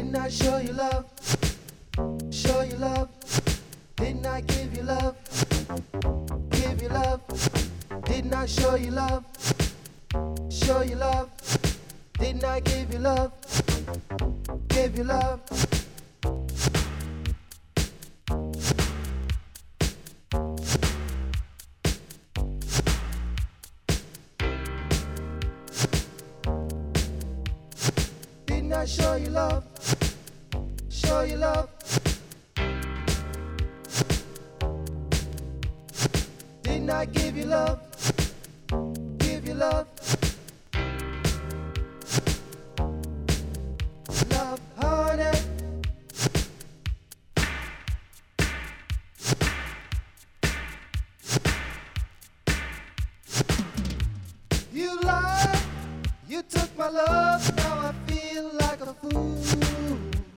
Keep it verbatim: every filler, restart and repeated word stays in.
Didn't I show you love? Show you love? Didn't I give you love? Give you love? Didn't I show you love? Show you love? Didn't I give you love? Give you love? Didn't I show you love? Show you love? Didn't I give you love? Give you love? Love, honey. You lied, you took my love, now I feel like a fool.